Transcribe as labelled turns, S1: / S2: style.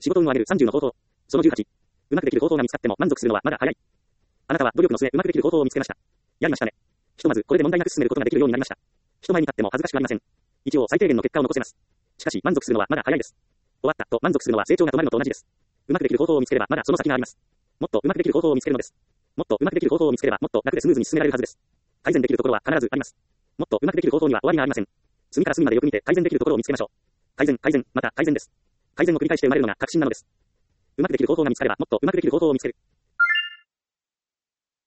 S1: 仕事運を上げる30の方法。その18。うまくできる方法が見つかっても満足するのはまだ早い。あなたは努力の末うまくできる方法を見つけました。やりましたね。ひとまずこれで問題なく進めることができるようになりました。人前に立っても恥ずかしくありません。一応最低限の結果を残せます。しかし満足するのはまだ早いです。終わったと満足するのは成長が止まるのと同じです。うまくできる方法を見つければまだその先があります。もっとうまくできる方法を見つけるのです。もっとうまくできる方法を見つければもっと楽でスムーズに進められるはずです。改善できるところは必ずあります。もっとうまくできる方法には終わりがありません。隅から隅までよく見て改善できるところを見つけましょう。改善、また改善です。改善を繰り返して生まれるのが革新なのです。うまくできる方法が見つかればもっとうまくできる方法を見つける。